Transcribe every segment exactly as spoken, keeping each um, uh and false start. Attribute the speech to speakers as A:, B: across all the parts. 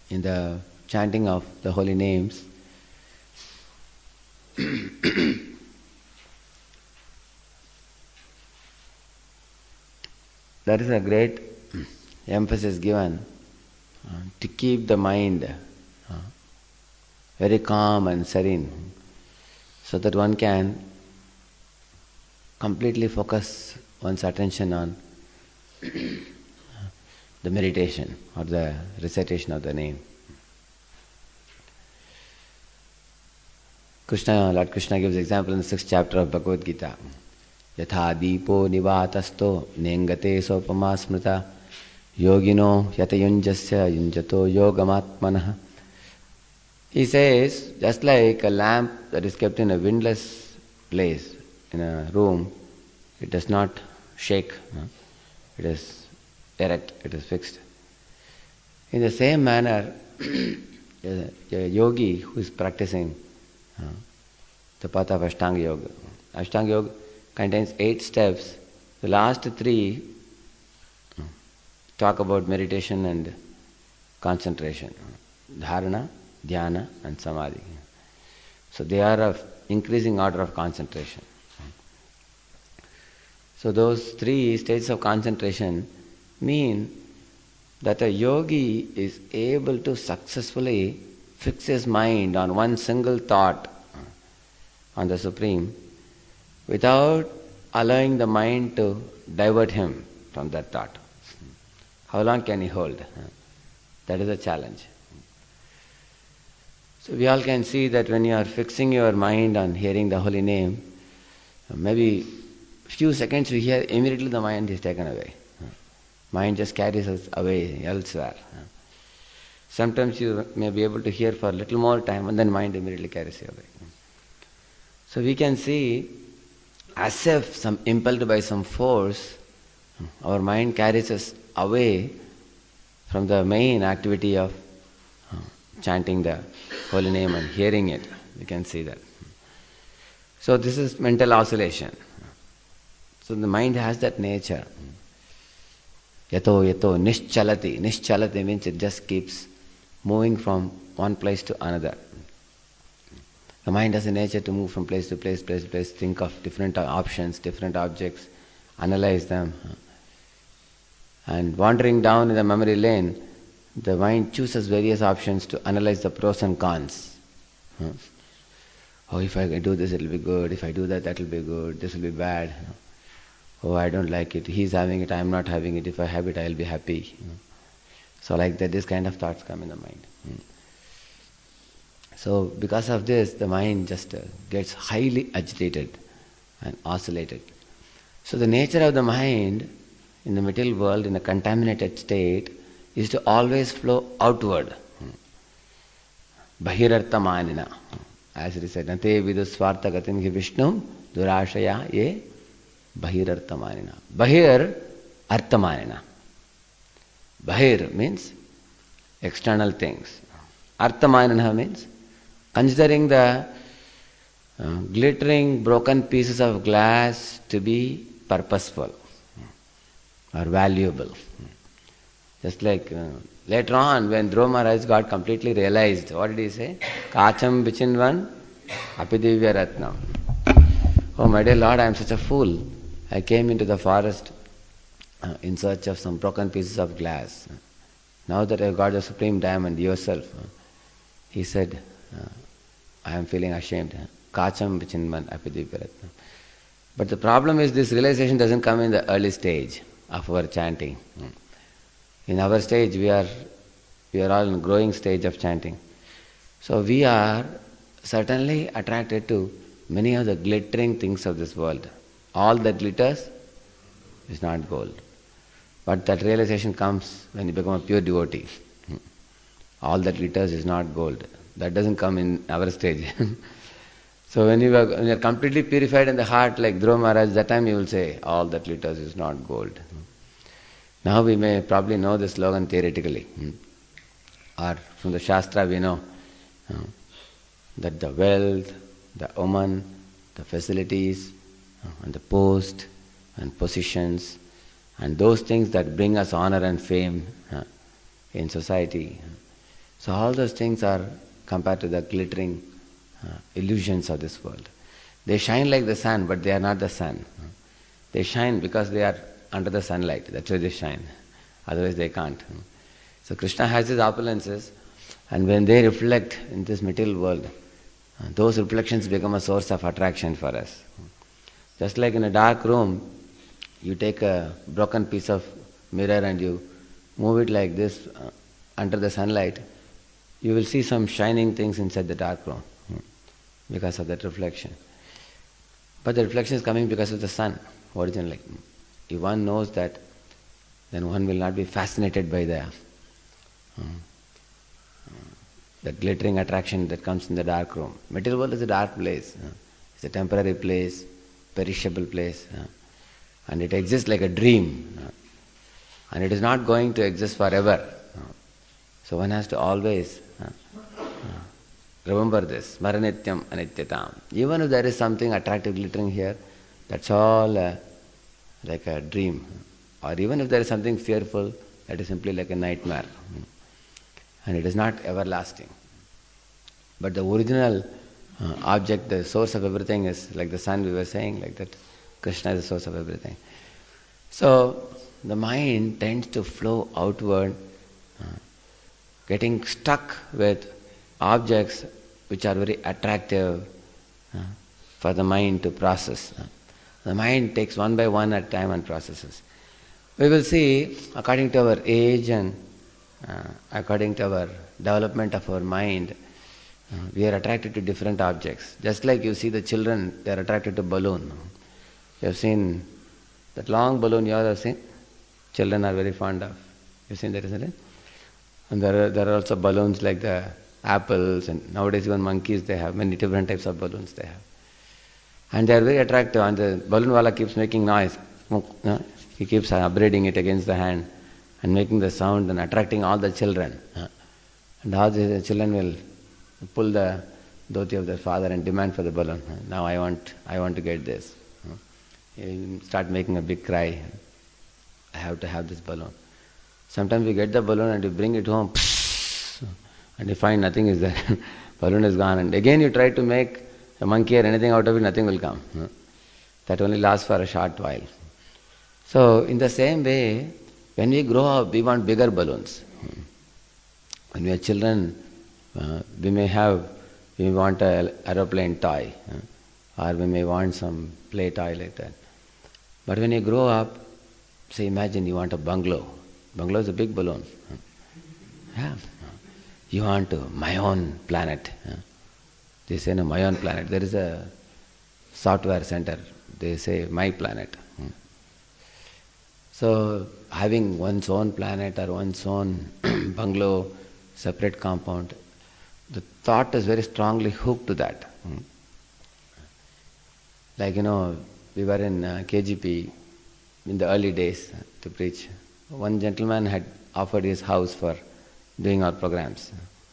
A: in the chanting of the holy names, there is a great emphasis given uh, to keep the mind uh, very calm and serene, so that one can completely focus one's attention on the meditation or the recitation of the name. Krishna, Lord Krishna gives example in the sixth chapter of Bhagavad Gita. Yatha dipo nivatasto nengate sopama smrita yogino yatayunjasya yunjato yogamatmanah. He says, just like a lamp that is kept in a windless place, in a room, it does not shake. No? It is erect, it is fixed. In the same manner, a, a yogi who is practicing uh, the path of Ashtanga Yoga. Ashtanga Yoga contains eight steps. The last three uh, talk about meditation and concentration. Dharana, Dhyana and Samadhi. So they are of increasing order of concentration. So those three states of concentration mean that a yogi is able to successfully fix his mind on one single thought on the Supreme without allowing the mind to divert him from that thought. How long can he hold? That is a challenge. So we all can see that when you are fixing your mind on hearing the holy name, maybe few seconds you hear, immediately the mind is taken away. Mind just carries us away elsewhere. Sometimes you may be able to hear for a little more time and then mind immediately carries you away. So we can see, as if some impelled by some force, our mind carries us away from the main activity of uh, chanting the holy name and hearing it. We can see that. So this is mental oscillation. So the mind has that nature. Yato yato nischalati. Nischalati means it just keeps moving from one place to another. The mind has a nature to move from place to place, place to place, think of different options, different objects, analyze them. And wandering down in the memory lane, the mind chooses various options to analyze the pros and cons. Oh, if I do this, it will be good. If I do that, that will be good. This will be bad. Oh, I don't like it. He's having it, I am not having it. If I have it, I will be happy. So like that, this kind of thoughts come in the mind. So because of this, the mind just uh, gets highly agitated and oscillated. So the nature of the mind in the material world, in a contaminated state, is to always flow outward. Bahirarthamanina. As it is said, Nate vidusvartha gatim hi Vishnu durashaya ye bahirarthamanina. Bahir arthamanina. Bahir means external things. Arthamanina means considering the uh, glittering broken pieces of glass to be purposeful or valuable. Just like uh, later on when Dhruva Maharaj got completely realized, what did he say? Kacham bichinvan apidivya ratnam. Oh my dear Lord, I am such a fool. I came into the forest uh, in search of some broken pieces of glass. Now that I have got the supreme diamond yourself, uh, he said, uh, I am feeling ashamed. Kacham bichinvan apidivya ratnam. But the problem is this realization doesn't come in the early stage of our chanting. In our stage, we are we are all in a growing stage of chanting. So we are certainly attracted to many of the glittering things of this world. All that glitters is not gold. But that realization comes when you become a pure devotee. All that glitters is not gold. That doesn't come in our stage. So when you, are, when you are completely purified in the heart, like Dhruva Maharaj, that time you will say, all that glitters is not gold. Now we may probably know the slogan theoretically. Or from the Shastra we know uh, that the wealth, the woman, the facilities, uh, and the post, and positions, and those things that bring us honor and fame uh, in society, So all those things are compared to the glittering uh, illusions of this world. They shine like the sun, but they are not the sun. They shine because they are under the sunlight. That's why they shine. Otherwise they can't. So Krishna has his opulences, and when they reflect in this material world, uh, those reflections become a source of attraction for us. Just like in a dark room, you take a broken piece of mirror and you move it like this uh, under the sunlight, you will see some shining things inside the dark room because of that reflection. But the reflection is coming because of the sun originally. If one knows that, then one will not be fascinated by the uh, the glittering attraction that comes in the dark room. Material world is a dark place. Uh, it's a temporary place, perishable place, uh, and it exists like a dream. Uh, and it is not going to exist forever. Uh, so one has to always uh, uh, remember this, Maranityam Anityatam. Even if there is something attractive glittering here, that's all uh, like a dream. Or even if there is something fearful, that is simply like a nightmare. And it is not everlasting. But the original uh, object, the source of everything is like the sun we were saying, like that Krishna is the source of everything. So the mind tends to flow outward, uh, getting stuck with objects which are very attractive uh, for the mind to process. Uh, the mind takes one by one at a time and processes. We will see, according to our age and uh, according to our development of our mind, uh, we are attracted to different objects. Just like you see the children, they are attracted to balloon. You have seen that long balloon, you all have seen? Children are very fond of. You've seen that, isn't it? And there are, there are also balloons like the apples, and nowadays even monkeys, they have many different types of balloons they have. And they are very attractive, and the balloon wala keeps making noise. No? He keeps upbraiding it against the hand and making the sound and attracting all the children. And all the children will pull the dhoti of their father and demand for the balloon. Now I want, I want to get this. He'll start making a big cry. I have to have this balloon. Sometimes we get the balloon and you bring it home, and you find nothing is there. Balloon is gone. And again you try to make a monkey or anything out of it, nothing will come. That only lasts for a short while. So in the same way, when we grow up, we want bigger balloons. When we are children, uh, we may have, we want an aeroplane toy, uh, or we may want some play toy like that. But when you grow up, say imagine you want a bungalow. Bungalow is a big balloon. Yeah. You want uh, my own planet. They say no, my own planet. There is a software center. They say my planet. So having one's own planet or one's own bungalow, separate compound, the thought is very strongly hooked to that. Like, you know, we were in uh, K G P in the early days uh, to preach. One gentleman had offered his house for doing our programs.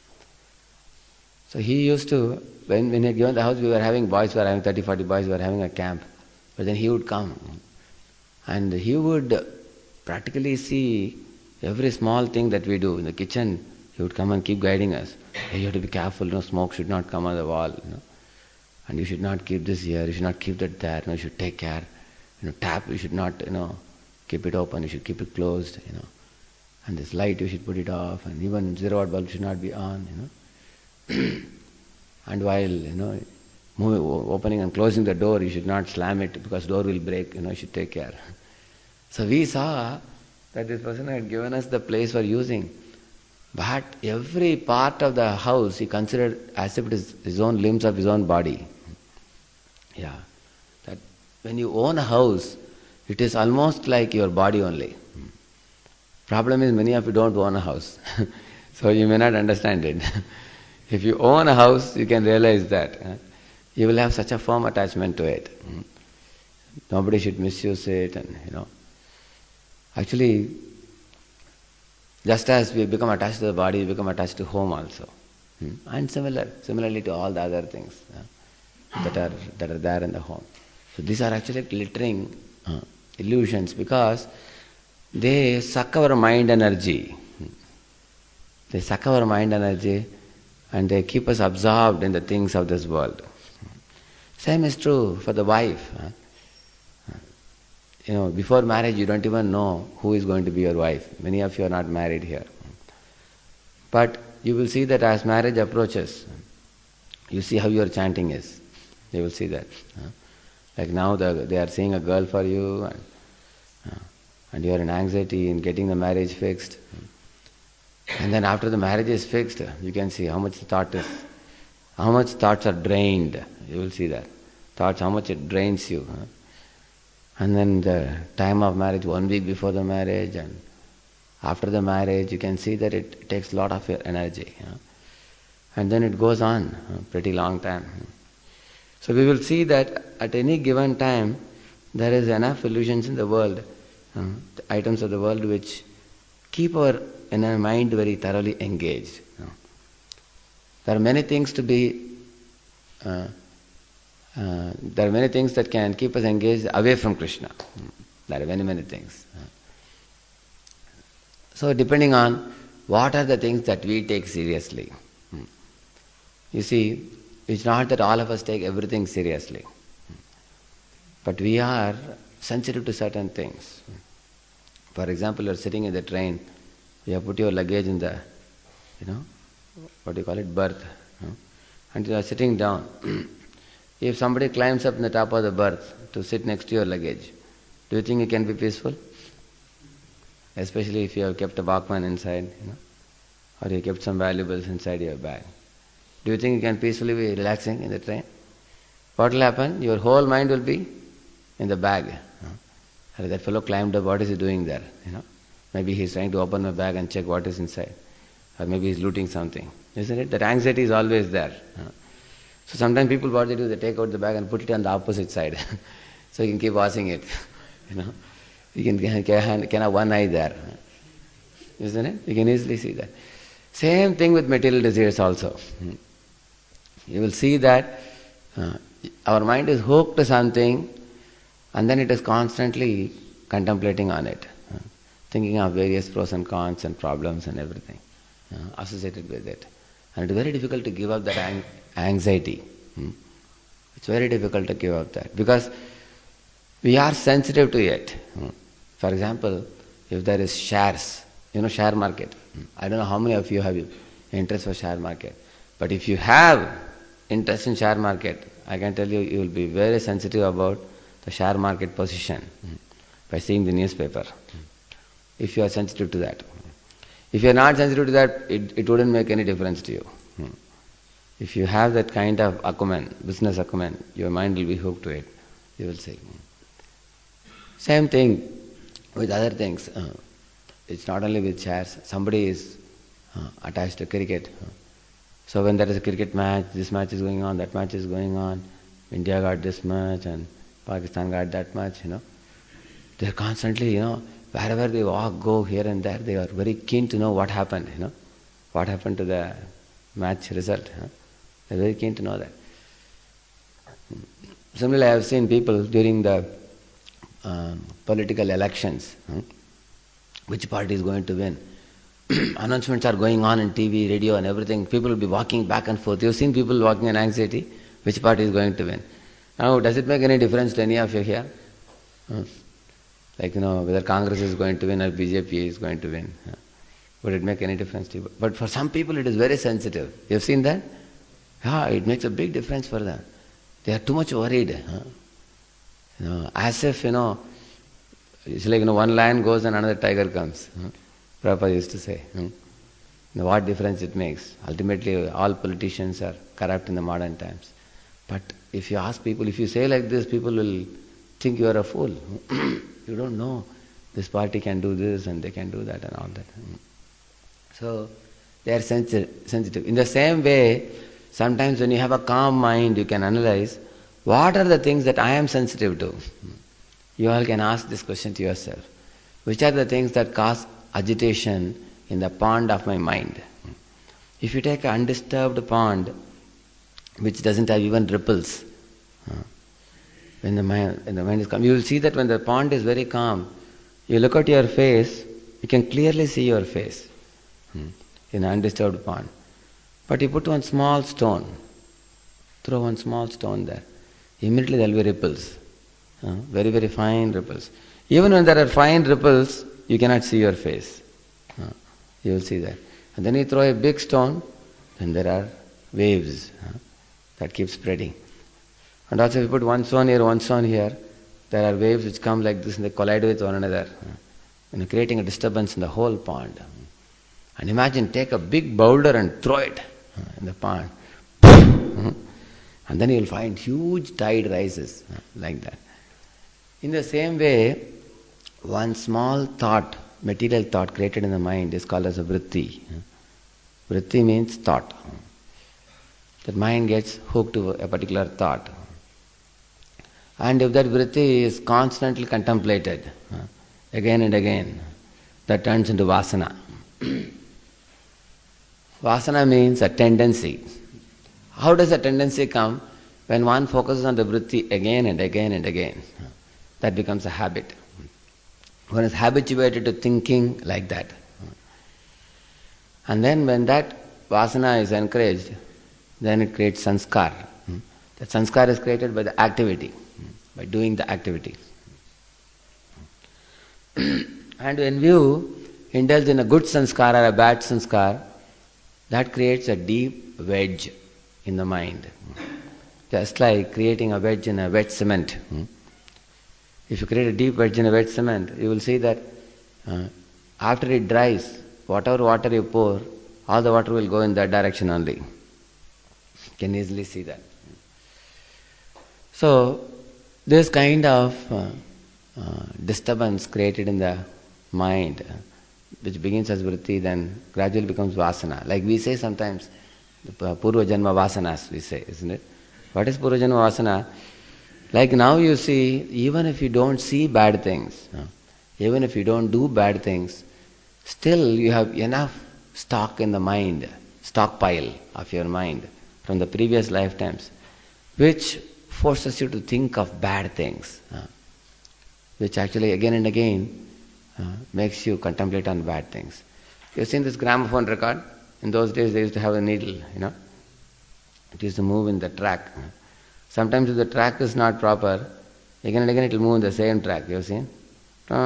A: So he used to, when, when he had given the house, we were having boys, we were having thirty, forty boys, we were having a camp. But then he would come and he would practically see every small thing that we do in the kitchen. He would come and keep guiding us. Hey, you have to be careful, no smoke should not come on the wall, you know. And you should not keep this here, you should not keep that there, you know, you should take care. You know, tap, you should not, you know, keep it open, you should keep it closed, you know. And this light, you should put it off, and even zero watt bulb should not be on, you know. And while, you know, moving, opening and closing the door, you should not slam it because door will break, you know, you should take care. So we saw that this person had given us the place for using. But every part of the house he considered as if it is his own limbs of his own body. Yeah. That when you own a house, it is almost like your body only. Problem is many of you don't own a house. So you may not understand it. If you own a house, you can realize that. Uh, you will have such a firm attachment to it. Mm. Nobody should misuse it, and you know. Actually, just as we become attached to the body, we become attached to home also. Mm. And similar, similarly to all the other things uh, that are that are there in the home. So these are actually glittering uh, illusions because they suck our mind energy. They suck our mind energy and they keep us absorbed in the things of this world. Same is true for the wife. You know, before marriage you don't even know who is going to be your wife. Many of you are not married here. But you will see that as marriage approaches, you see how your chanting is. You will see that. Like now the, they are seeing a girl for you and, and you are in anxiety in getting the marriage fixed. And then after the marriage is fixed, you can see how much thought is, how much thoughts are drained. You will see that. Thoughts, how much it drains you. And then the time of marriage, one week before the marriage and after the marriage, you can see that it takes a lot of your energy. You know? And then it goes on a pretty long time. So we will see that at any given time, there is enough illusions in the world, uh, the items of the world which keep our inner mind very thoroughly engaged. You know? There are many things to be uh, Uh, there are many things that can keep us engaged away from Krishna. There are many, many things. So depending on what are the things that we take seriously. You see, it's not that all of us take everything seriously. But we are sensitive to certain things. For example, you're sitting in the train, you have put your luggage in the, you know, what do you call it, berth. You know, and you are sitting down. If somebody climbs up in the top of the berth to sit next to your luggage, do you think you can be peaceful? Especially if you have kept a Walkman inside, you know, or you kept some valuables inside your bag. Do you think you can peacefully be relaxing in the train? What will happen? Your whole mind will be in the bag. You know? That fellow climbed up, what is he doing there? You know? Maybe he's trying to open my bag and check what is inside. Or maybe he's looting something. Isn't it? That anxiety is always there. You know? So sometimes people, what they do, they take out the bag and put it on the opposite side. So you can keep watching it. You know, you can, can, can have one eye there. Isn't it? You can easily see that. Same thing with material desires also. You will see that uh, our mind is hooked to something and then it is constantly contemplating on it. Uh, thinking of various pros and cons and problems and everything uh, associated with it. And it is very difficult to give up that ang- anxiety. Hmm? It's very difficult to give up that because we are sensitive to it. Hmm? For example, if there is shares, you know, share market. Hmm? I don't know how many of you have interest for share market. But if you have interest in share market, I can tell you, you will be very sensitive about the share market position hmm? by seeing the newspaper. Hmm? If you are sensitive to that. If you are not sensitive to that, it, it wouldn't make any difference to you. Hmm. If you have that kind of acumen, business acumen, your mind will be hooked to it. You will see. Hmm. Same thing with other things. Uh, it's not only with shares. Somebody is uh, attached to cricket. Uh, so when there is a cricket match, this match is going on, that match is going on, India got this much and Pakistan got that much, you know. They're constantly, you know, wherever they walk, go here and there, they are very keen to know what happened, you know, what happened to the match result. Huh? They're very keen to know that. Similarly, I have seen people during the um, political elections, huh? which party is going to win. Announcements are going on in T V, radio and everything. People will be walking back and forth. You've seen people walking in anxiety, which party is going to win. Now, does it make any difference to any of you here? Huh? Like, you know, whether Congress is going to win or B J P is going to win. Huh? Would it make any difference to you? But for some people it is very sensitive. You have seen that? Yeah, it makes a big difference for them. They are too much worried. Huh? You know, as if, you know, it's like, you know, one lion goes and another tiger comes. Huh? Prabhupada used to say. Huh? You know, what difference it makes? Ultimately, all politicians are corrupt in the modern times. But if you ask people, if you say like this, people will think you are a fool. You don't know. This party can do this and they can do that and all that. So, they are sensitive. In the same way, sometimes when you have a calm mind, you can analyze, what are the things that I am sensitive to? You all can ask this question to yourself. Which are the things that cause agitation in the pond of my mind? If you take an undisturbed pond, which doesn't have even ripples, when the mind, when the mind is calm, you will see that when the pond is very calm, you look at your face, you can clearly see your face. in an undisturbed pond. But you put one small stone, throw one small stone there, immediately there will be ripples, uh, very, very fine ripples. Even when there are fine ripples, you cannot see your face. Uh, you will see that. And then you throw a big stone, then there are waves uh, that keep spreading. And also if you put one stone here, one stone here, there are waves which come like this and they collide with one another, uh, and creating a disturbance in the whole pond. And imagine, take a big boulder and throw it uh, in the pond. Uh, and then you will find huge tide rises uh, like that. In the same way, one small thought, material thought created in the mind is called as a vritti. Vritti means thought. The mind gets hooked to a particular thought. And if that vritti is constantly contemplated, again and again, that turns into vasana. Vasana means a tendency. How does a tendency come? When one focuses on the vritti again and again and again, that becomes a habit. One is habituated to thinking like that. And then when that vasana is encouraged, then it creates sanskar. That sanskar is created by the activity, by doing the activity. And when you indulge in a good sanskar or a bad sanskar, that creates a deep wedge in the mind. Just like creating a wedge in a wet cement. If you create a deep wedge in a wet cement, you will see that uh, after it dries, whatever water you pour, all the water will go in that direction only. You can easily see that. So, this kind of uh, uh, disturbance created in the mind, uh, which begins as vritti, then gradually becomes vasana. Like we say sometimes, uh, Purva Janma Vasanas, we say, isn't it? What is Purva Janma Vasana? Like now you see, even if you don't see bad things, uh, even if you don't do bad things, still you have enough stock in the mind, stockpile of your mind from the previous lifetimes, which forces you to think of bad things, uh, which actually again and again uh, makes you contemplate on bad things. You've seen this gramophone record? In those days they used to have a needle, you know. It used to move in the track. Sometimes if the track is not proper, again and again it will move in the same track. You have seen? Like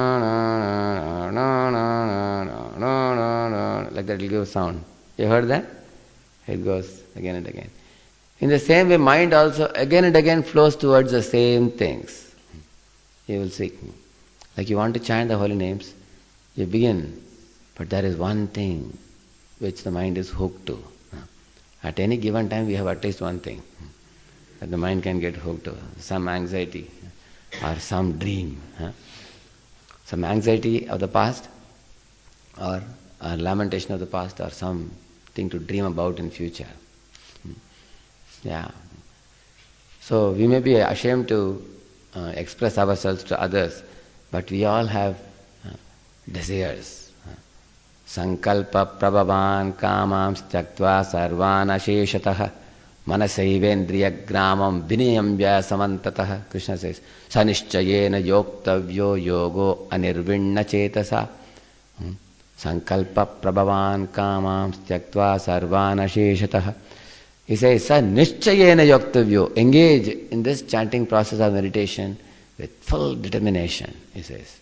A: that it will give a sound. You heard that? It goes again and again. In the same way, mind also again and again flows towards the same things. You will see. Like you want to chant the holy names, you begin, but there is one thing which the mind is hooked to. At any given time, we have at least one thing that the mind can get hooked to. Some anxiety or some dream. Some anxiety of the past or a lamentation of the past or something to dream about in future. Yeah. So we may be ashamed to uh, express ourselves to others, but we all have uh, desires. Sankalpa prabhavan kamam styaktva sarvan asheshatah manasavendriya gramam vinayamya samantatah. Krishna says, Sanishchayena yoktavyo yogo anirvinna chetasa. Sankalpa prabhavan kamam styaktva sarvan asheshatah. He says, Sanishchayena yoktavyo. Engage in this chanting process of meditation with full determination, he says.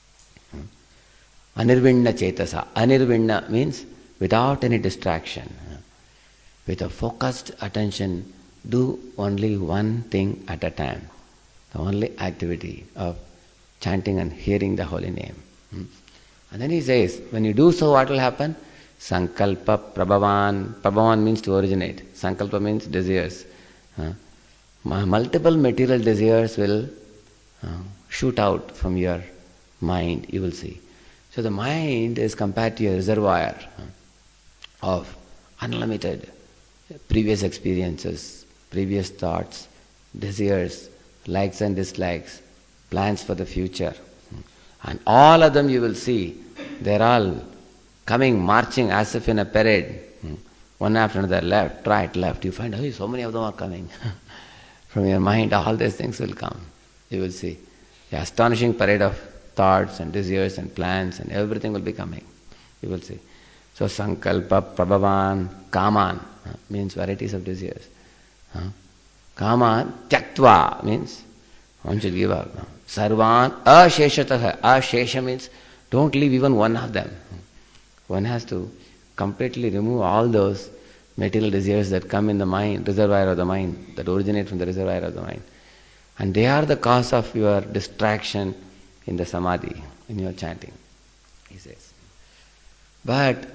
A: Anirvinna chetasa. Anirvinna means without any distraction. With a focused attention, do only one thing at a time. The only activity of chanting and hearing the holy name. And then he says, when you do so, what will happen? Sankalpa prabhavan. Prabhavan means to originate. Sankalpa means desires. Uh, multiple material desires will uh, shoot out from your mind, you will see. So the mind is compared to a reservoir of unlimited previous experiences, previous thoughts, desires, likes and dislikes, plans for the future. And all of them you will see, they're all coming, marching as if in a parade. One after another, left, right, left. You find, oh, so many of them are coming. From your mind, all these things will come. You will see. The astonishing parade of thoughts and desires and plans and everything will be coming. You will see. So sankalpa, prabhavan, kaman uh, means varieties of desires. Uh, kaman, tyaktva means one should give up. Sarvan, asheshatah. Ashesha means don't leave even one of them. One has to completely remove all those material desires that come in the mind, reservoir of the mind, that originate from the reservoir of the mind. And they are the cause of your distraction in the samadhi, in your chanting, he says. But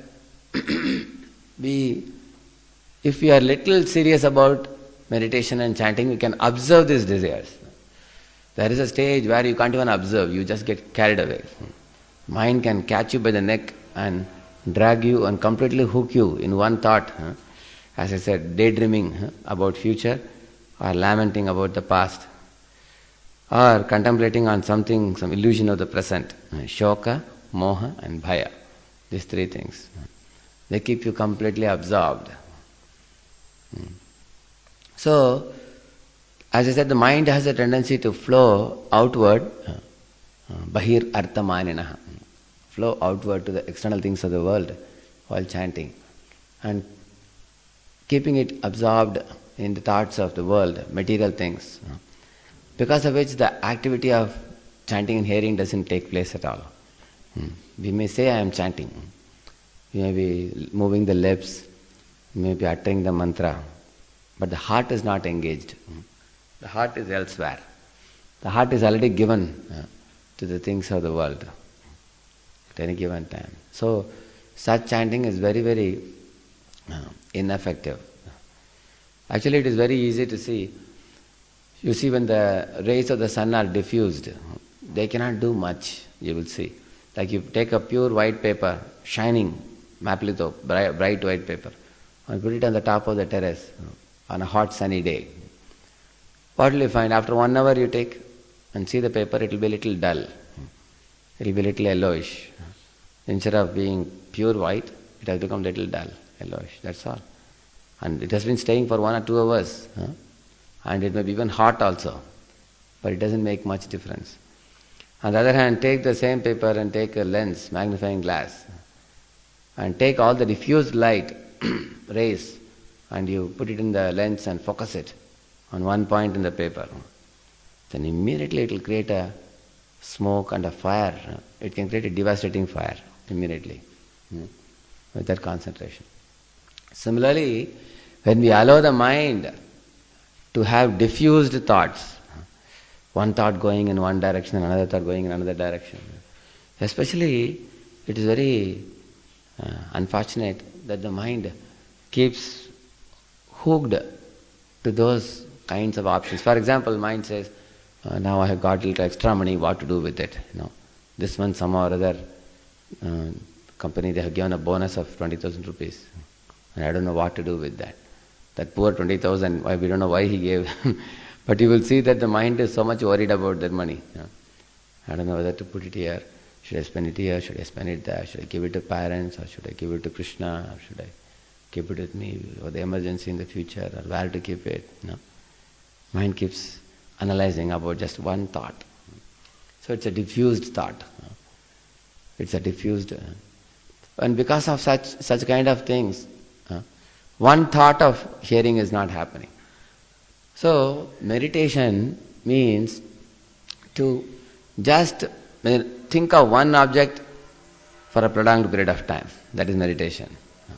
A: we, if we are little serious about meditation and chanting, we can observe these desires. There is a stage where you can't even observe, you just get carried away. Mind can catch you by the neck and drag you and completely hook you in one thought. Huh? As I said, daydreaming huh, about future or lamenting about the past or contemplating on something, some illusion of the present. Shoka, moha and bhaya. These three things. They keep you completely absorbed. So, as I said, the mind has a tendency to flow outward, bahir arthamaninaha, flow outward to the external things of the world while chanting, and keeping it absorbed in the thoughts of the world, material things, because of which the activity of chanting and hearing doesn't take place at all. We may say I am chanting, we may be moving the lips, we may be uttering the mantra, but the heart is not engaged. The heart is elsewhere. The heart is already given uh, to the things of the world at any given time. So, such chanting is very, very uh, ineffective. Actually, it is very easy to see. You see, when the rays of the sun are diffused, they cannot do much, you will see. Like you take a pure white paper, shining, maplitho, bright, bright white paper, and put it on the top of the terrace on a hot sunny day. What will you find? After one hour you take and see the paper, it will be a little dull. It will be a little yellowish. Instead of being pure white, it has become a little dull, yellowish. That's all. And it has been staying for one or two hours. Huh? And it may be even hot also. But it doesn't make much difference. On the other hand, take the same paper and take a lens, magnifying glass, and take all the diffused light, rays, and you put it in the lens and focus it on one point in the paper. Then immediately it will create a smoke and a fire. It can create a devastating fire immediately hmm, with that concentration. Similarly, when we allow the mind to have diffused thoughts, one thought going in one direction and another thought going in another direction, especially it is very uh, unfortunate that the mind keeps hooked to those kinds of options. For example, mind says, uh, now I have got a little extra money, what to do with it? You know, this month somehow or other uh, company, they have given a bonus of twenty thousand rupees. And I don't know what to do with that. That poor twenty thousand, we don't know why he gave. But you will see that the mind is so much worried about that money. You know. I don't know whether to put it here. Should I spend it here? Should I spend it there? Should I give it to parents? Or should I give it to Krishna? Or should I keep it with me for the emergency in the future? Or where to keep it? You know. Mind keeps analyzing about just one thought. So it's a diffused thought. It's a diffused... And because of such such kind of things, one thought of hearing is not happening. So meditation means to just think of one object for a prolonged period of time. That is meditation.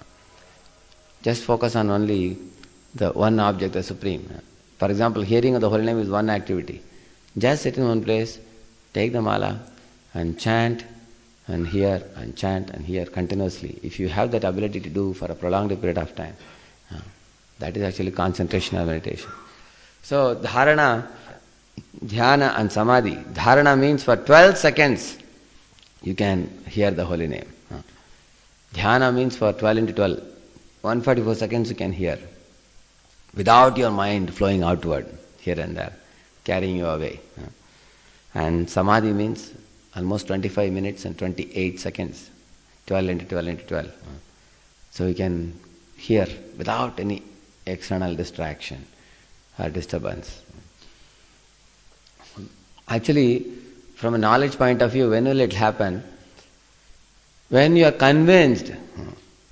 A: Just focus on only the one object, the Supreme. For example, hearing of the holy name is one activity. Just sit in one place, take the mala and chant and hear and chant and hear continuously. If you have that ability to do for a prolonged period of time, that is actually concentration or meditation. So dharana, dhyana and samadhi. Dharana means for twelve seconds you can hear the holy name. Dhyana means for twelve into twelve. one hundred forty-four seconds you can hear without your mind flowing outward here and there, carrying you away. And samadhi means almost twenty-five minutes and twenty-eight seconds, twelve into twelve into twelve. So you can hear without any external distraction or disturbance. Actually, from a knowledge point of view, when will it happen? When you are convinced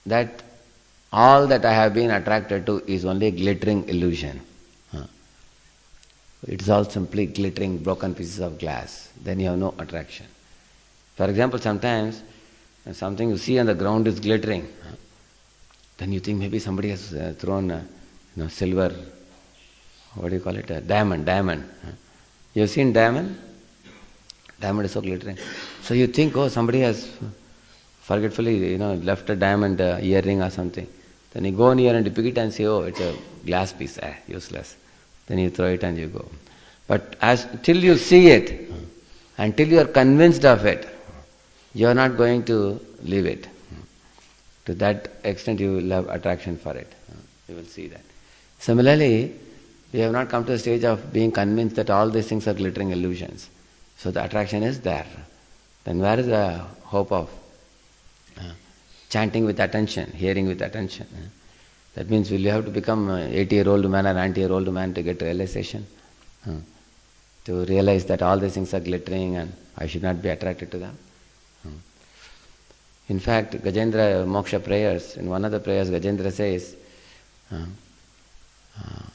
A: that all that I have been attracted to is only a glittering illusion. Huh. It's all simply glittering, broken pieces of glass. Then you have no attraction. For example, sometimes when something you see on the ground is glittering, huh, then you think maybe somebody has uh, thrown uh, you know, silver, what do you call it, a diamond, diamond. Huh. You have seen diamond? Diamond is so glittering. So you think, oh, somebody has forgetfully, you know, left a diamond uh, earring or something. Then you go near and you pick it and say, oh, it's a glass piece, eh, useless. Then you throw it and you go. But as till you see it, until you are convinced of it, you are not going to leave it. To that extent you will have attraction for it. You will see that. Similarly, we have not come to a stage of being convinced that all these things are glittering illusions. So the attraction is there. Then where is the hope of uh, chanting with attention, hearing with attention? Uh, that means will you have to become an eighty-year-old man or ninety-year-old man to get realization? Uh, to realize that all these things are glittering and I should not be attracted to them? Uh. In fact, Gajendra Moksha prayers, in one of the prayers Gajendra says, uh, uh,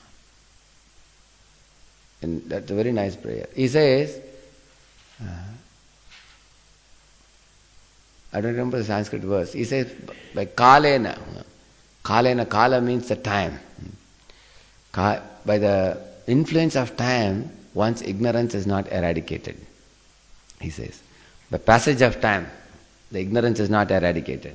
A: and that's a very nice prayer. He says, uh, I don't remember the Sanskrit verse. He says, by kalena, kalena, kala means the time. Ka, by the influence of time, one's ignorance is not eradicated. He says, by passage of time, the ignorance is not eradicated.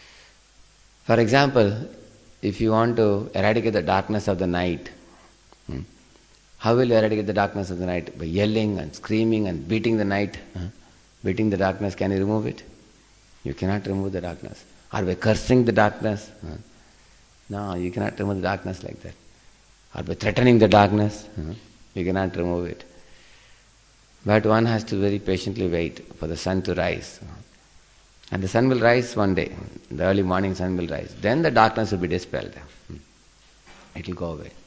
A: For example, if you want to eradicate the darkness of the night, hmm, how will you eradicate the darkness of the night? By yelling and screaming and beating the night, huh? Beating the darkness, can you remove it? You cannot remove the darkness. Or by cursing the darkness? Huh? No, you cannot remove the darkness like that. Or by threatening the darkness? Huh? You cannot remove it. But one has to very patiently wait for the sun to rise. And the sun will rise one day. The early morning sun will rise. Then the darkness will be dispelled. It will go away.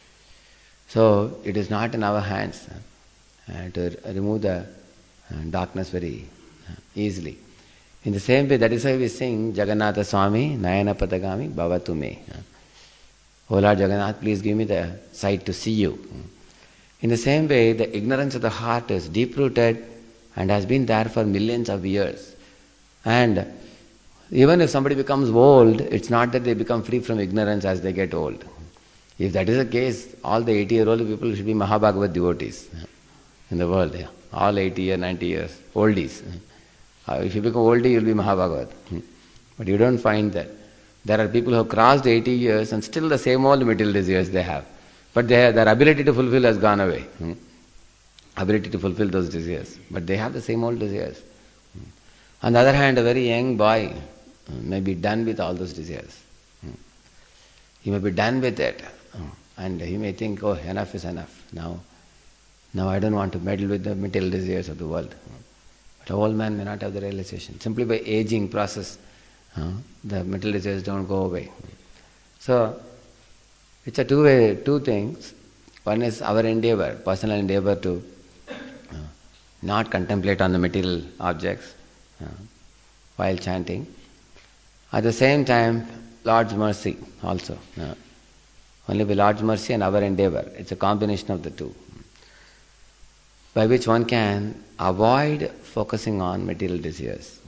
A: So it is not in our hands uh, to remove the uh, darkness very uh, easily. In the same way, that is why we sing Jagannatha Swami Nayana Padagami Bhavatu Me. Oh Lord Jagannath, please give me the sight to see you. In the same way, the ignorance of the heart is deep-rooted and has been there for millions of years. And even if somebody becomes old, it's not that they become free from ignorance as they get old. If that is the case, all the eighty-year-old people should be Mahabhagavat devotees in the world. Yeah. All eighty years, ninety years, oldies. If you become oldie, you'll be Mahabhagavat. But you don't find that. There are people who have crossed eighty years and still the same old material desires they have. But they have, their ability to fulfill has gone away. Ability to fulfill those desires. But they have the same old desires. On the other hand, a very young boy may be done with all those desires. He may be done with it. And he may think, oh, enough is enough. Now, now I don't want to meddle with the material desires of the world. But a old man may not have the realization. Simply by aging process, the material desires don't go away. So, it's a two-way, two things. One is our endeavor, personal endeavor to uh, not contemplate on the material objects uh, while chanting. At the same time, Lord's mercy also. Uh, only by Lord's mercy and our endeavor. It's a combination of the two. By which one can avoid focusing on material desires.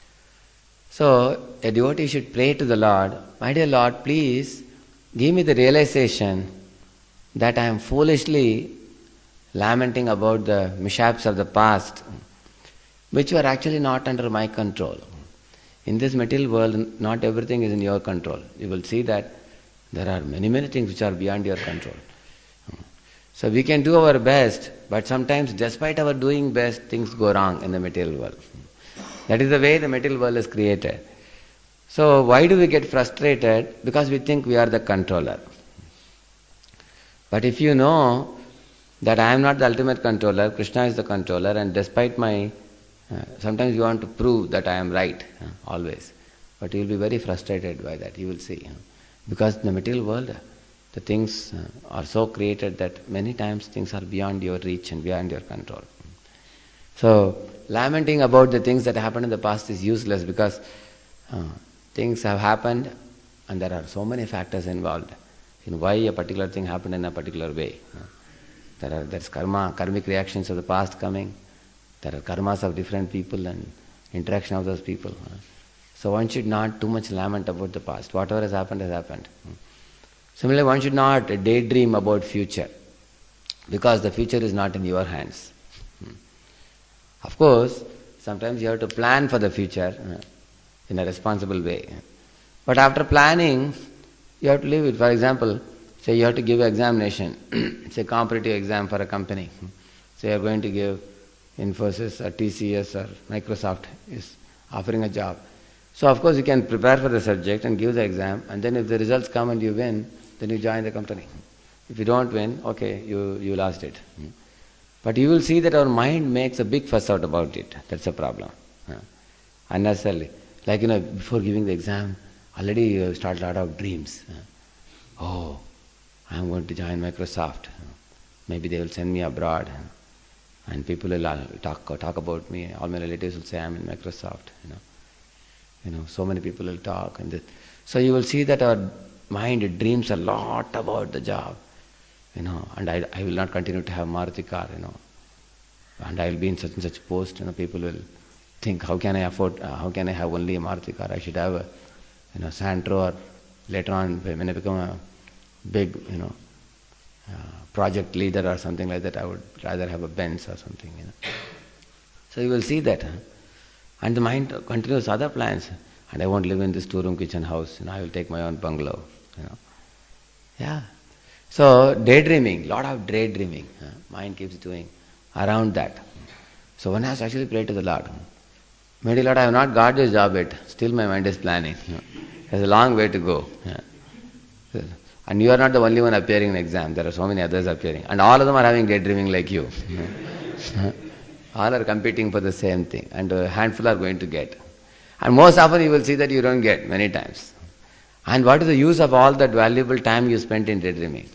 A: So, a devotee should pray to the Lord, my dear Lord, please give me the realization that I am foolishly lamenting about the mishaps of the past, which were actually not under my control. In this material world, not everything is in your control. You will see that there are many, many things which are beyond your control. So we can do our best, but sometimes despite our doing best, things go wrong in the material world. That is the way the material world is created. So why do we get frustrated? Because we think we are the controller. But if you know that I am not the ultimate controller, Krishna is the controller, and despite my, uh, sometimes you want to prove that I am right, uh, always. But you will be very frustrated by that, you will see. Uh, because in the material world, uh, the things uh, are so created that many times things are beyond your reach and beyond your control. So, lamenting about the things that happened in the past is useless because uh, things have happened and there are so many factors involved in why a particular thing happened in a particular way. There are there's karma, karmic reactions of the past coming. There are karmas of different people and interaction of those people. So one should not too much lament about the past. Whatever has happened has happened. Similarly, one should not daydream about future because the future is not in your hands. Of course, sometimes you have to plan for the future in a responsible way. But after planning, you have to leave it. For example, say you have to give an examination. It's a competitive exam for a company. Say you are going to give Infosys or T C S or Microsoft is offering a job. So of course you can prepare for the subject and give the exam, and then if the results come and you win, then you join the company. If you don't win, okay, you, you lost it. But you will see that our mind makes a big fuss out about it. That's a problem. Unnecessarily. Like, you know, before giving the exam, already you start a lot of dreams. Oh, I'm going to join Microsoft. Maybe they will send me abroad. And people will talk talk about me. All my relatives will say I'm in Microsoft. You know, you know, so many people will talk, and this. So you will see that our mind dreams a lot about the job. You know, and I I will not continue to have Maruti car. You know, and I will be in such and such post. You know, people will think, how can I afford? Uh, how can I have only a Maruti car? I should have a, you know, Santro, or later on when I become a big, you know. Uh, project leader or something like that, I would rather have a Benz or something, you know. So you will see that. Huh? And the mind continues other plans. And I won't live in this two-room kitchen house. You know, I will take my own bungalow. You know. Yeah. So daydreaming, lot of daydreaming. Huh? Mind keeps doing around that. So one has to actually pray to the Lord. Maybe Lord, I have not got this job yet. Still my mind is planning. You know. There's a long way to go. Yeah. So, and you are not the only one appearing in exam. There are so many others appearing. And all of them are having daydreaming like you. All are competing for the same thing. And a handful are going to get. And most often you will see that you don't get many times. And what is the use of all that valuable time you spent in daydreaming?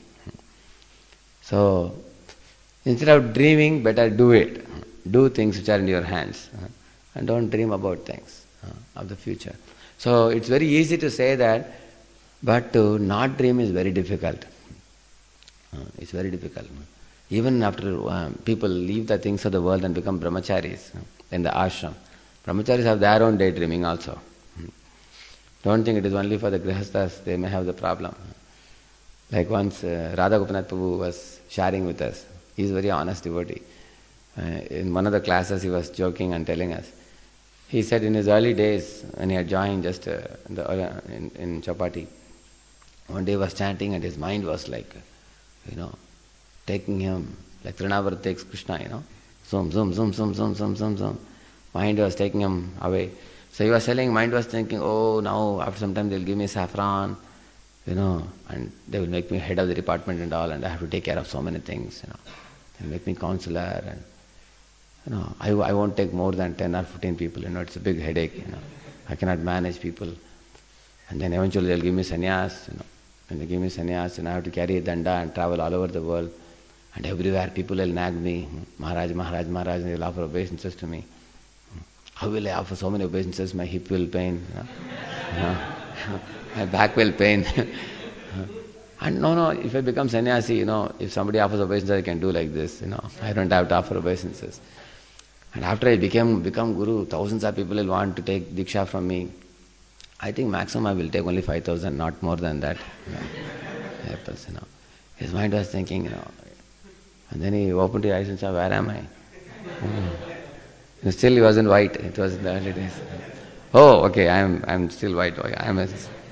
A: So, instead of dreaming, better do it. Do things which are in your hands. And don't dream about things of the future. So, it's very easy to say that, but to not dream is very difficult. Uh, it's very difficult. Even after um, people leave the things of the world and become brahmacharis uh, in the ashram, brahmacharis have their own daydreaming also. Don't think it is only for the grihasthas, they may have the problem. Like once uh, Radha Gopinath Prabhu was sharing with us. He is a very honest devotee. Uh, in one of the classes he was joking and telling us. He said in his early days when he had joined just uh, in, the, uh, in, in Chapati, one day he was chanting and his mind was like, you know, taking him, like Trinavar takes Krishna, you know, zoom, zoom, zoom, zoom, zoom, zoom, zoom, zoom. Mind was taking him away. So he was telling, mind was thinking, oh, now after some time they'll give me saffron, you know, and they will make me head of the department and all, and I have to take care of so many things, you know. They'll make me counselor, and, you know, I, I won't take more than ten or fifteen people, you know, it's a big headache, you know. I cannot manage people. And then eventually they'll give me sannyas, you know. When they give me sannyas, and I have to carry a danda and travel all over the world. And everywhere people will nag me, Maharaj, Maharaj, Maharaj, and they'll offer obeisances to me. How will I offer so many obeisances? My hip will pain, you know? You know? My back will pain. And no, no, if I become sannyasi, you know, if somebody offers obeisances, I can do like this, you know. I don't have to offer obeisances. And after I became become guru, thousands of people will want to take diksha from me. I think maximum I will take only five thousand, not more than that. You know. Apples, you know. His mind was thinking, you know. And then he opened his eyes and said, where am I? Oh. Still he wasn't white. It was in the early days. Oh, okay, I am I'm still white. I am a...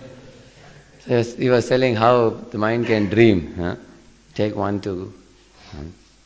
A: So he was telling how the mind can dream. Huh? Take one to huh?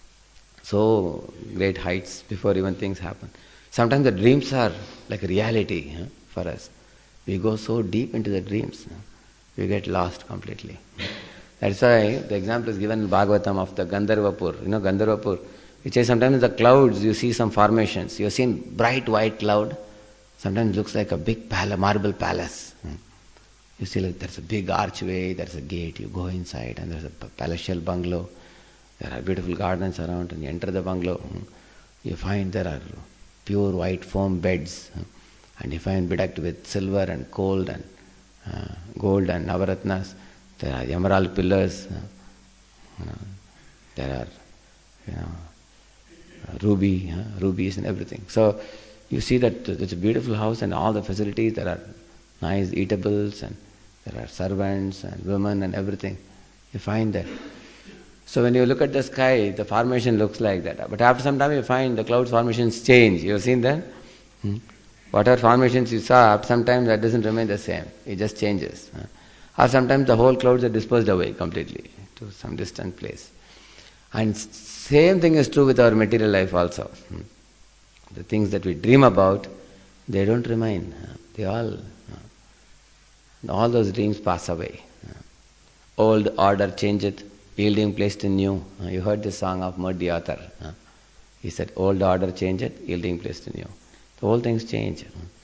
A: so great heights before even things happen. Sometimes the dreams are like a reality huh, for us. We go so deep into the dreams, huh? We get lost completely. That's why the example is given in Bhagavatam of the Gandharvapur. You know Gandharvapur? It says sometimes in the clouds you see some formations. You have seen bright white cloud. Sometimes it looks like a big palace, marble palace. You see like there's a big archway, there's a gate, you go inside and there's a palatial bungalow. There are beautiful gardens around and you enter the bungalow. You find there are pure white foam beds. And you find bedecked with silver and gold and uh, gold and navaratnas. There are emerald pillars. Uh, you know, there are, you know, ruby, uh, rubies and everything. So you see that it's a beautiful house and all the facilities. There are nice eatables and there are servants and women and everything. You find that. So when you look at the sky, the formation looks like that. But after some time you find the clouds formations change. You have seen that? Hmm? Whatever formations you saw, after some time that doesn't remain the same. It just changes. Or sometimes the whole clouds are dispersed away completely to some distant place. And same thing is true with our material life also. The things that we dream about, they don't remain. They all, all those dreams pass away. Old order changeth, yielding place to new. You heard the song of Murdy author. He said, old order changeth, yielding place to new. The whole things change.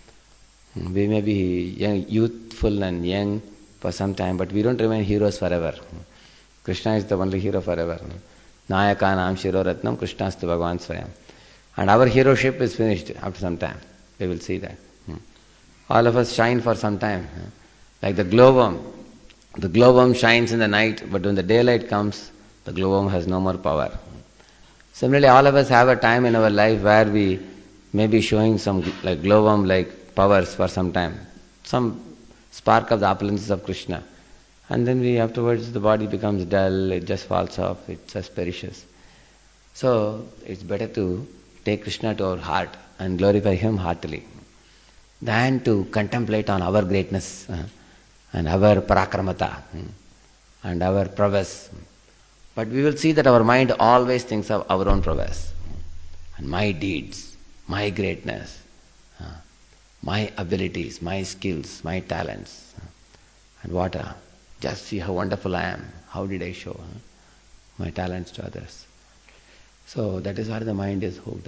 A: We may be young, youthful and young for some time, but we don't remain heroes forever. Krishna is the only hero forever. Nayakanam Shiro Ratnam, Krishnastu Bhagavan Swayam. And our heroship is finished after some time. We will see that. All of us shine for some time. Like the glowworm. The glowworm shines in the night, but when the daylight comes, the glowworm has no more power. Similarly, all of us have a time in our life where we may be showing some like glowworm-like powers for some time. Some spark of the opulences of Krishna. And then we afterwards the body becomes dull, it just falls off, it just perishes. So it's better to take Krishna to our heart and glorify Him heartily than to contemplate on our greatness uh, and our parakramata uh, and our prowess. But we will see that our mind always thinks of our own prowess and my deeds, my greatness, uh, my abilities, my skills, my talents. Uh, and what a just see how wonderful I am. How did I show huh? my talents to others? So that is where the mind is hooked.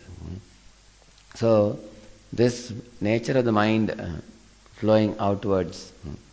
A: So this nature of the mind uh, flowing outwards,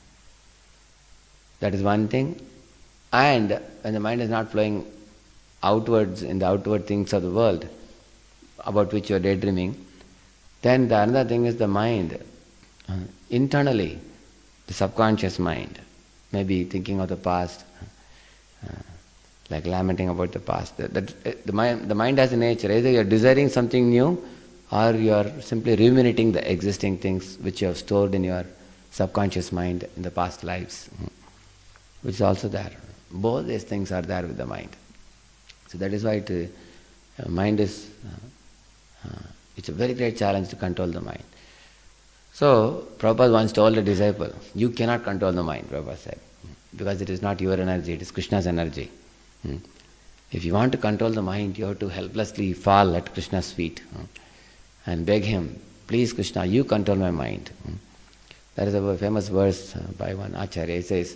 A: that is one thing. And when the mind is not flowing outwards in the outward things of the world about which you are daydreaming, then the another thing is the mind uh, internally, the subconscious mind. Maybe thinking of the past, uh, like lamenting about the past. The, the, the, mind, the mind has a nature. Either you are desiring something new or you are simply ruminating the existing things which you have stored in your subconscious mind in the past lives, which is also there. Both these things are there with the mind. So that is why it, uh, mind is, uh, uh, it's a very great challenge to control the mind. So, Prabhupada once told a disciple, you cannot control the mind, Prabhupada said, because it is not your energy, it is Krishna's energy. Hmm. If you want to control the mind, you have to helplessly fall at Krishna's feet hmm, and beg him, please Krishna, you control my mind. Hmm. That is a famous verse uh, by one Acharya. It says,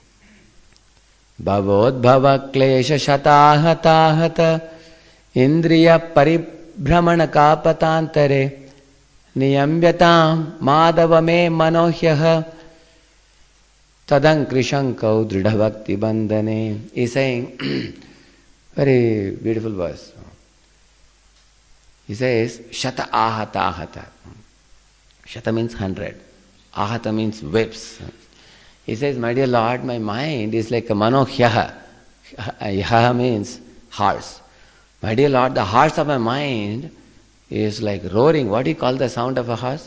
A: Bhavodbhava klesha shatahata indriya paribhramana kapatantare Niyamyatam madhava me manohyaha tadang krishankau dridha bhakti bandhane. He is saying, very beautiful verse. He says, Shata ahata ahata. Shata means hundred. Ahata means whips. He says, my dear Lord, my mind is like a manohyaha. Yaha means horse. My dear Lord, the horse of my mind is like roaring. What do you call the sound of a horse?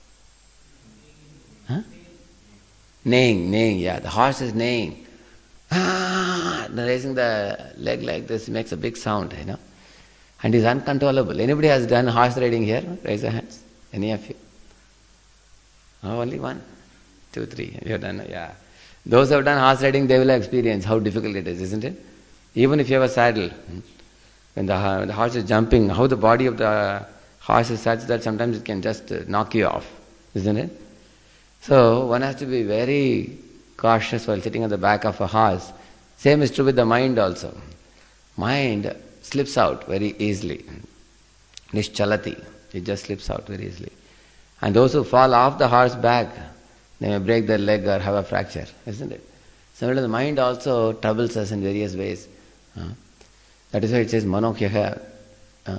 A: Huh? Neighing, neighing, yeah. The horse is neighing. Ah, raising the leg like this makes a big sound, you know. And is uncontrollable. Anybody has done horse riding here? Raise your hands. Any of you? Oh, only one? Two, three. You have done, yeah. Those who have done horse riding, they will experience how difficult it is, isn't it? Even if you have a saddle, when the, when the horse is jumping, how the body of the horse is such that sometimes it can just knock you off, isn't it? So one has to be very cautious while sitting on the back of a horse. Same is true with the mind also. Mind slips out very easily. Nischalati. It just slips out very easily. And those who fall off the horse back, they may break their leg or have a fracture, isn't it? Similarly, the mind also troubles us in various ways. Uh, that is why it says, Manokyaha, uh,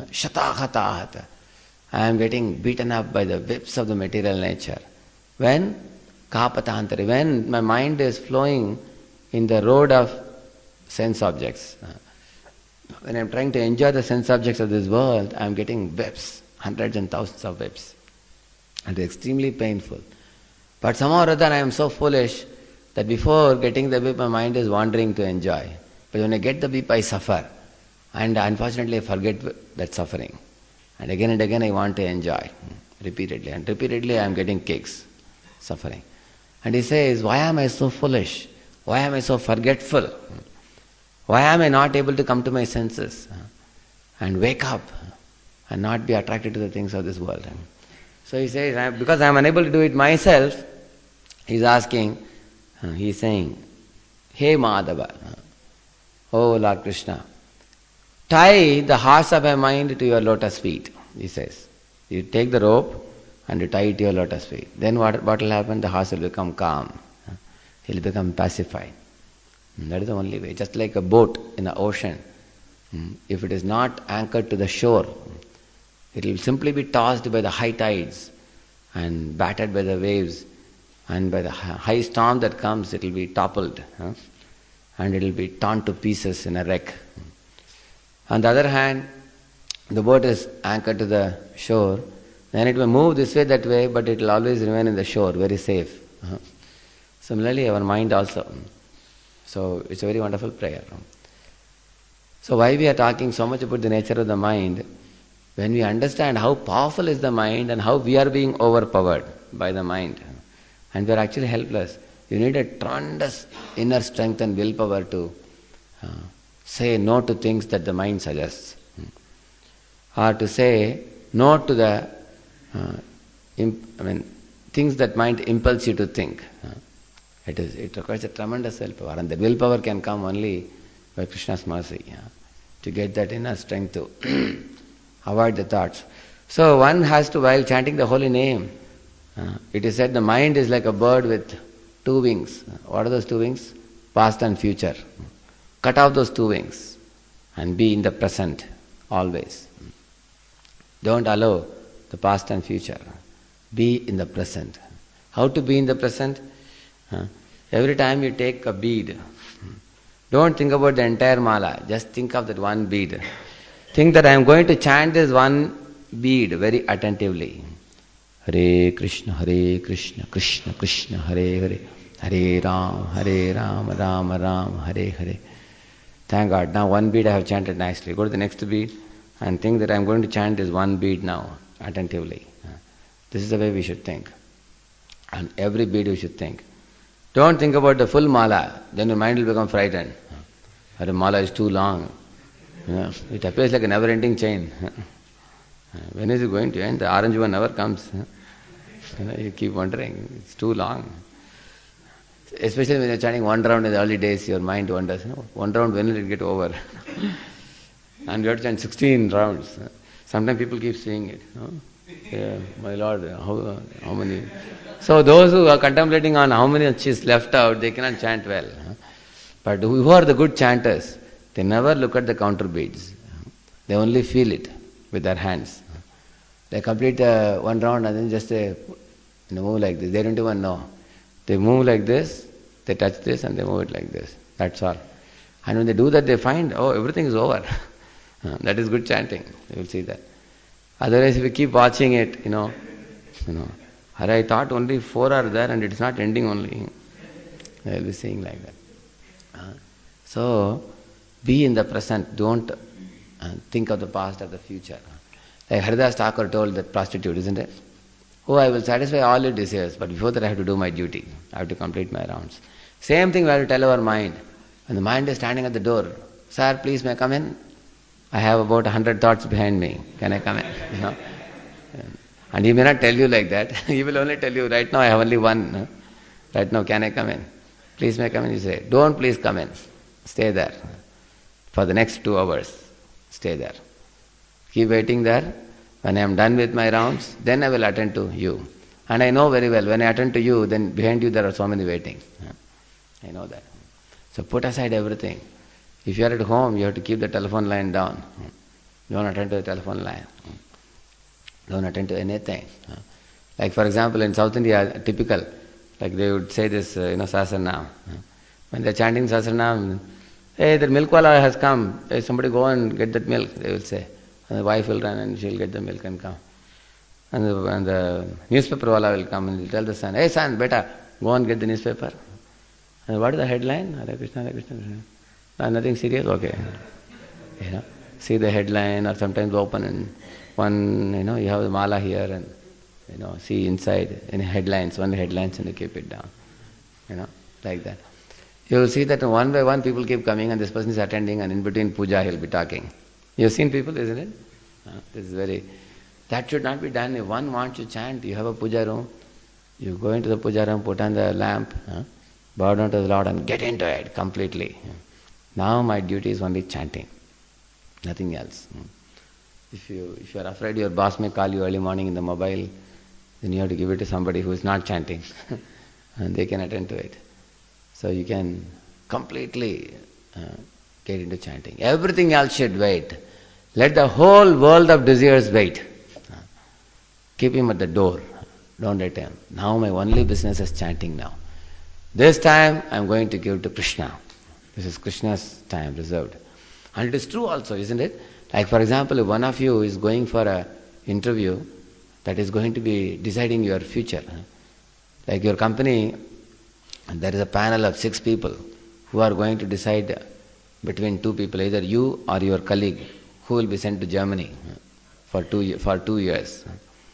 A: Shatahata. I am getting beaten up by the whips of the material nature. When Kapatantari. When my mind is flowing in the road of sense objects, when I'm trying to enjoy the sense objects of this world, I'm getting whips, hundreds and thousands of whips. And it's extremely painful. But somehow or other I am so foolish that before getting the whip, my mind is wandering to enjoy. But when I get the whip, I suffer. And unfortunately I forget that suffering. And again and again I want to enjoy. Repeatedly. And repeatedly I am getting kicks. Suffering. And he says, why am I so foolish? Why am I so forgetful? Why am I not able to come to my senses and wake up and not be attracted to the things of this world? So he says, because I am unable to do it myself, he is asking, he is saying, Hey Madhava, oh Lord Krishna, tie the horse of my mind to your lotus feet, he says. You take the rope and you tie it to your lotus feet. Then what, what will happen? The horse will become calm. He will become pacified. That is the only way. Just like a boat in the ocean. If it is not anchored to the shore, it will simply be tossed by the high tides and battered by the waves, and by the high storm that comes, it will be toppled, huh? And it will be torn to pieces in a wreck. On the other hand, the boat is anchored to the shore, then it will move this way, that way, but it will always remain in the shore, very safe. Uh-huh. Similarly, our mind also. So, it's a very wonderful prayer. So, why we are talking so much about the nature of the mind? When we understand how powerful is the mind and how we are being overpowered by the mind, and we are actually helpless, you need a tremendous inner strength and willpower to uh, say no to things that the mind suggests, or to say no to the uh, imp- I mean things that mind impels you to think. It is it requires a tremendous willpower, and the willpower can come only by Krishna's mercy, yeah, to get that inner strength to avoid the thoughts. So one has to, while chanting the holy name, uh, it is said the mind is like a bird with two wings. What are those two wings? Past and future. Cut off those two wings and be in the present always. Don't allow the past and future. Be in the present. How to be in the present? Uh, every time you take a bead, don't think about the entire mala, just think of that one bead. Think that I am going to chant this one bead very attentively. Hare Krishna, Hare Krishna, Krishna Krishna, Hare Hare, Hare Ram, Hare Ram, Ram Ram, Hare Hare. Thank God, now one bead I have chanted nicely. Go to the next bead and think that I am going to chant this one bead now, attentively. This is the way we should think. And every bead we should think. Don't think about the full mala, then your mind will become frightened. The mala is too long. Yeah, it appears like a never-ending chain. When is it going to end? The orange one never comes. You know, you keep wondering, it's too long. Especially when you're chanting one round in the early days, your mind wonders, you know, one round, when will it get over? And you have to chant sixteen rounds. Sometimes people keep saying it. You know? Yeah, my Lord, how, how many? So those who are contemplating on how many is left out, they cannot chant well. But who are the good chanters? They never look at the counter beads. They only feel it with their hands. They complete uh, one round and then just uh, you know, move like this. They don't even know. They move like this, they touch this and they move it like this. That's all. And when they do that, they find, oh, everything is over. That is good chanting. You will see that. Otherwise, if you keep watching it, you know, you know, I thought only four are there and it's not ending only. They will be saying like that. Uh, so, be in the present. Don't uh, think of the past or the future. Like Haridas Thakur told that prostitute, isn't it? Oh, I will satisfy all your desires, but before that I have to do my duty. I have to complete my rounds. Same thing we have to tell our mind. When the mind is standing at the door, sir, please may I come in? I have about a hundred thoughts behind me. Can I come in? You know? And he may not tell you like that. He will only tell you, right now I have only one. Right now, can I come in? Please may I come in? You say, don't please come in. Stay there. For the next two hours, stay there. Keep waiting there. When I am done with my rounds, then I will attend to you. And I know very well, when I attend to you, then behind you there are so many waiting. I know that. So put aside everything. If you are at home, you have to keep the telephone line down. Don't attend to the telephone line. Don't attend to anything. Like for example, in South India, typical, Like they would say this, uh, you know, Sahasranam. When they're chanting Sahasranam, hey, the milk wala has come. Hey, somebody go and get that milk, they will say. And the wife will run and she'll get the milk and come. And the, and the newspaper wala will come and he'll tell the son, hey son, beta, go and get the newspaper. And what is the headline? Hare Krishna, Hare Krishna, Krishna. No, nothing serious? Okay. You know, see the headline, or sometimes open and one, you know, you have the mala here and, you know, see inside, any headlines, one headlines and you keep it down. You know, like that. You will see that one by one people keep coming and this person is attending and in between puja he'll be talking. You have seen people, isn't it? Uh, this is very... That should not be done. If one wants to chant, you have a puja room, you go into the puja room, put on the lamp, huh? bow down to the Lord and get into it completely. Now my duty is only chanting, nothing else. If you if you are afraid your boss may call you early morning in the mobile, then you have to give it to somebody who is not chanting and they can attend to it. So you can completely uh, get into chanting. Everything else should wait. Let the whole world of desires wait. Keep him at the door. Don't let him. Now my only business is chanting now. This time I am going to give to Krishna. This is Krishna's time reserved. And it is true also, isn't it? Like for example, if one of you is going for an interview that is going to be deciding your future. Like your company, there is a panel of six people who are going to decide between two people, either you or your colleague, who will be sent to Germany for two, for two years.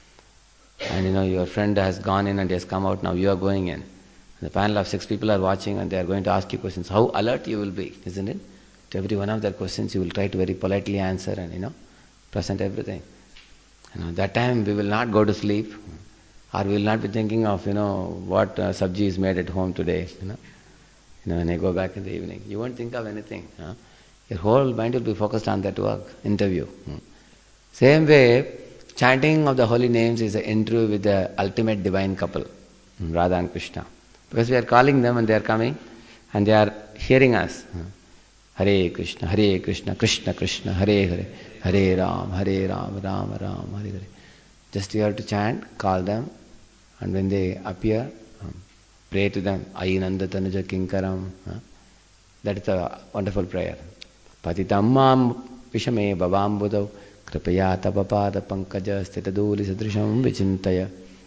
A: And you know, your friend has gone in and has come out, now you are going in. The panel of six people are watching and they are going to ask you questions. How alert you will be, isn't it? To every one of their questions you will try to very politely answer and, you know, present everything. You know, that time we will not go to sleep, or we will not be thinking of, you know, what uh, sabji is made at home today, you know. You know, when I go back in the evening, you won't think of anything. Huh? Your whole mind will be focused on that work, interview. Hmm. Same way, chanting of the holy names is an interview with the ultimate divine couple, Radha and Krishna. Because we are calling them and they are coming and they are hearing us. Hare Krishna, Hare Krishna, Krishna Krishna, Hare Hare, Hare Ram, Hare Ram, Ram Ram, Hare Hare. Just you have to chant, call them, and when they appear, um, pray to them. Ayi Nanda Tanuja Kinkaram. Uh, that is a wonderful prayer. Patitam mam vishame bhavam buddhav kripaya tapapada pankaja stitaduli sadrisham vichintaya.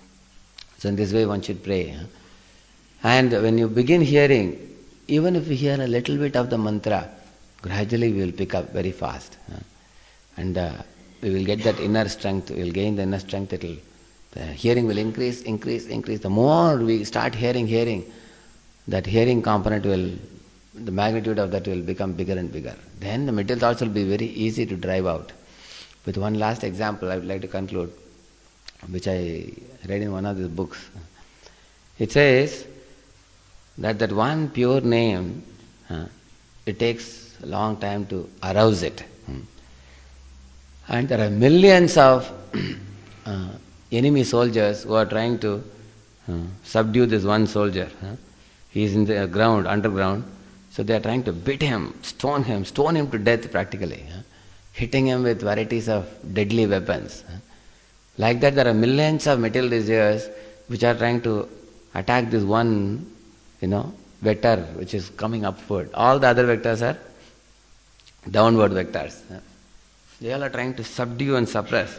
A: So in this way one should pray. Huh? And when you begin hearing, even if you hear a little bit of the mantra, gradually we will pick up very fast. Huh? And uh, we will get that inner strength, we will gain the inner strength, it will, the hearing will increase, increase, increase. The more we start hearing, hearing, that hearing component will, the magnitude of that will become bigger and bigger. Then the material thoughts will be very easy to drive out. With one last example, I would like to conclude, which I read in one of these books. It says that that one pure name, uh, it takes a long time to arouse it. Hmm. And there are millions of uh, enemy soldiers who are trying to uh, subdue this one soldier. Huh? He is in the ground, underground, so they are trying to beat him, stone him, stone him to death practically, huh? Hitting him with varieties of deadly weapons. Huh? Like that there are millions of material desires which are trying to attack this one, you know, vector which is coming upward. All the other vectors are downward vectors. Huh? They all are trying to subdue and suppress.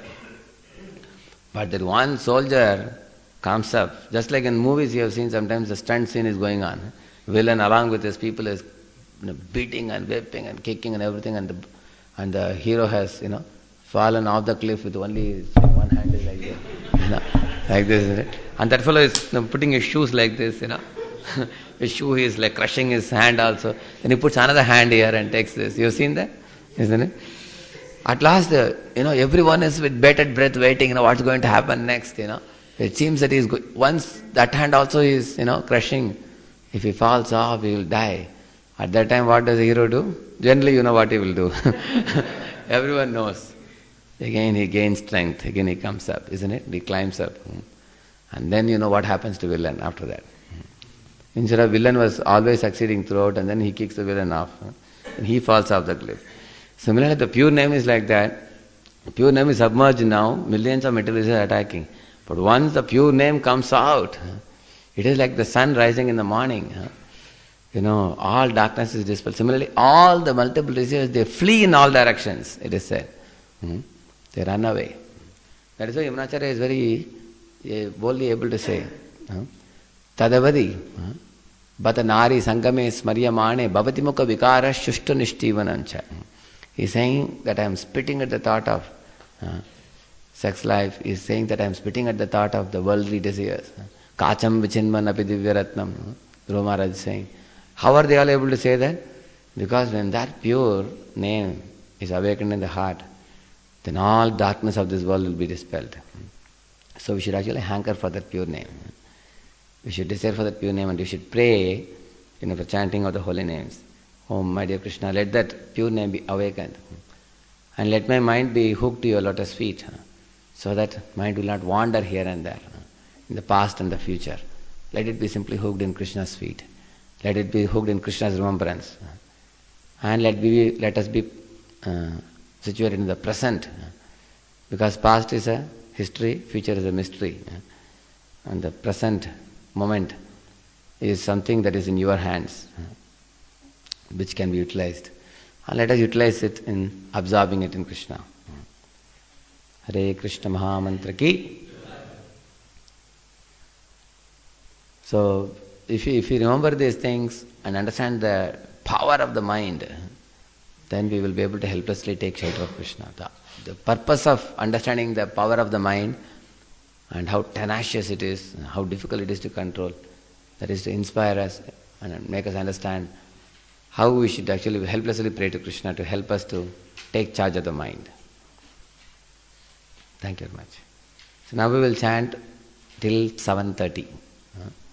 A: But that one soldier comes up, just like in movies you have seen sometimes the stunt scene is going on. Villain along with his people is, you know, beating and whipping and kicking and everything, and the and the hero has, you know, fallen off the cliff with only one hand is like this, you know, like this, isn't it? And that fellow is, you know, putting his shoes like this, you know. His shoe is like crushing his hand also. Then he puts another hand here and takes this. You have seen that? Isn't it? At last, uh, you know, everyone is with bated breath waiting, you know, what's going to happen next, you know. It seems that he's go- once that hand also is, you know, crushing. If he falls off, he will die. At that time, what does the hero do? Generally, you know what he will do. Everyone knows. Again, he gains strength. Again, he comes up, isn't it? He climbs up. And then you know what happens to villain after that. Instead of villain was always succeeding throughout, and then he kicks the villain off. And he falls off the cliff. Similarly, the pure name is like that. The pure name is submerged now. Millions of materials are attacking. But once the pure name comes out, It is like the sun rising in the morning. Huh? You know, all darkness is dispelled. Similarly, all the multiple desires, they flee in all directions, it is said. Hmm? They run away. That is why Yamunacharya is very uh, boldly able to say, huh? Tadavadi, huh? Bata nari sangame smaryamane bhavati mukha vikara shushtu nishtivanancha. He is saying that I am spitting at the thought of uh, sex life. He is saying that I am spitting at the thought of the worldly desires. Kacham vichinman api divyaratnam. Dhruva Maharaj is saying. How are they all able to say that? Because when that pure name is awakened in the heart, then all darkness of this world will be dispelled. So we should actually hanker for that pure name. We should desire for that pure name and we should pray, you know, for chanting of the holy names. Oh, my dear Krishna, let that pure name be awakened. And let my mind be hooked to your lotus feet, so that mind will not wander here and there, in the past and the future. Let it be simply hooked in Krishna's feet. Let it be hooked in Krishna's remembrance. And let, be, let us be uh, situated in the present. Because past is a history, future is a mystery. And the present moment is something that is in your hands, which can be utilized. And let us utilize it in absorbing it in Krishna. Hare Krishna Mahamantra ki. So, if you, if you remember these things and understand the power of the mind, then we will be able to helplessly take shelter of Krishna. The, the purpose of understanding the power of the mind and how tenacious it is, and how difficult it is to control, that is to inspire us and make us understand how we should actually helplessly pray to Krishna to help us to take charge of the mind. Thank you very much. So now we will chant till seven thirty.